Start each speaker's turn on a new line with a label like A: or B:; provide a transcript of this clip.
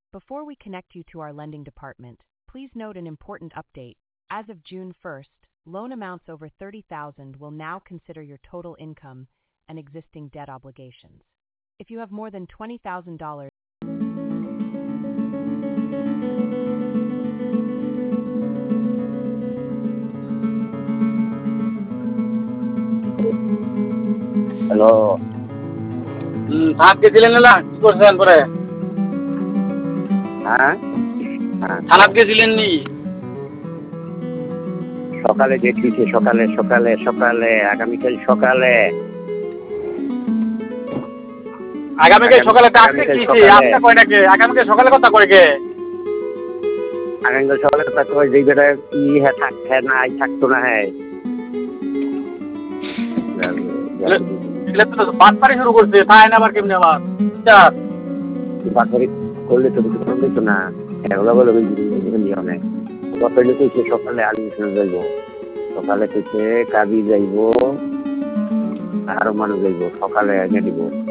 A: Before we connect you to our lending department, please note an important update. As of June 1st, loan amounts over $30,000 will now consider your total income and existing debt obligations. If you have more than $20,000,
B: hello.
C: সাত গেছিলেন না কি করছেন পরে?
B: হ্যাঁ হ্যাঁ,
C: থানাত গেছিলেন নি?
B: সকালে ডেট দিচ্ছে, সকালে সকালে সকালে আগামীকাল সকালে।
C: আগামীকাল সকালে ডাকতে কিছে আপনি কয়টাকে? আগামীকাল সকালে কথা কয় কে?
B: আগামীকাল সকালে কথা কয় যেই বেটা কি হ্যাঁ থাকতে নাই থাকতো না হ্যাঁ
C: এগুলো তো বাটপারি শুরু করছে, তাই না আবার কেমনে আবার?
B: বাকি করলে তো কিছু করলে তো না এগুলো বলে অনেক সকালে কইছে সকালে আডমিশন যাইব, সকালে কইছে কাজী যাইব, আরো মানুষ যাইব, সকালে এনে দিব।